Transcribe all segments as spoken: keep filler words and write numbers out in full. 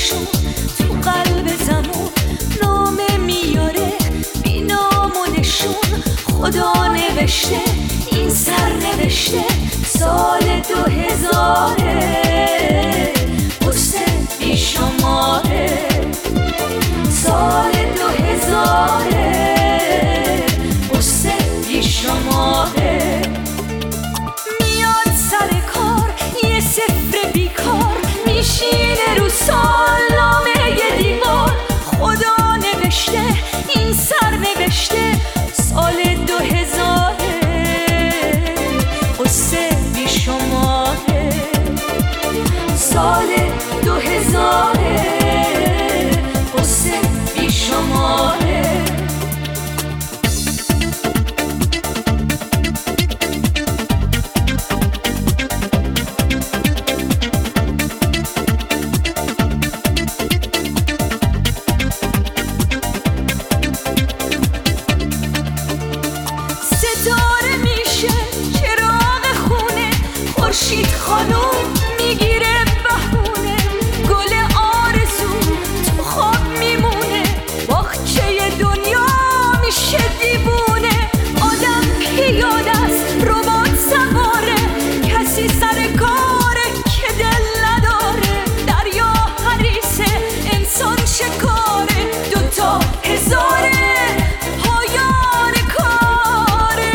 نشون تو قلب زمون نامه میاره بی نام و نشون. خدا نوشته این سر نوشته سال دو هزاره قصه بی شماره. سال دو هزاره قصه بی شماره. میاد سر کار یه صفر بیکار میشینه رو سالامه یه دیوار. خدا نوشته این سر نوشته سال دو هزاره قصه بی شماره. سال دو هزاره قصه بی شماره. ستاره میشه چراغ خونه خورشید خانوم میگیره بهونه. گل آرزو تو خواب میمونه باغچه دنیا میشه دیوونه. آدم پیاده است ربات سواره کسی سر کاره که دل نداره. دریا حریصه انسان شکاره دوتا هزاره پایان کاره.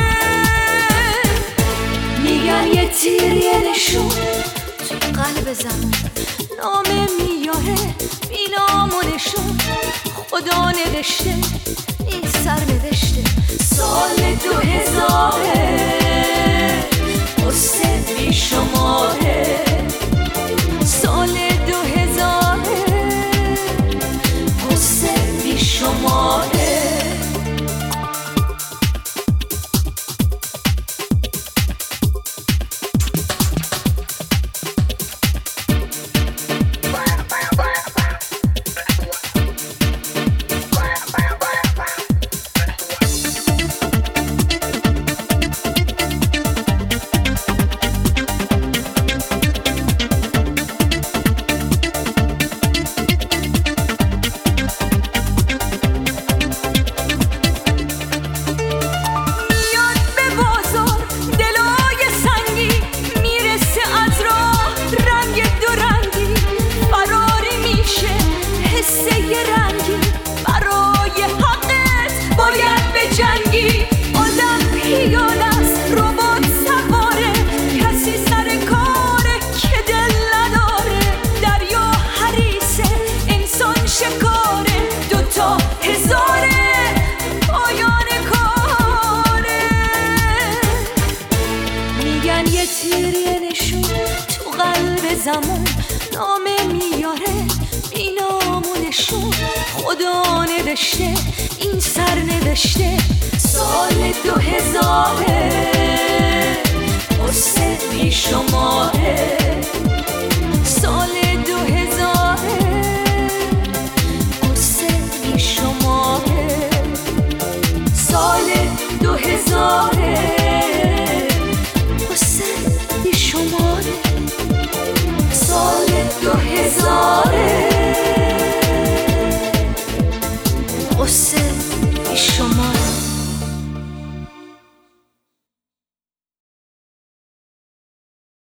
میگن یه تیر یه نشون تو قلب زمون نامه میاره بی نام و نشون. خدا نوشته این سر نوشته سال دو هزاره قصه بی شماره. سال دو هزاره قصه بی شماره. یه تیر یه نشون تو قلب زمون نامه میاره بی نام و نشون. خدا نوشته این سر نوشته سال دو هزاره قصه بی شماره. سال دو هزاره قصه بی شماره. سال دو هزاره قصه بی شماره. سال دو هزاره قصه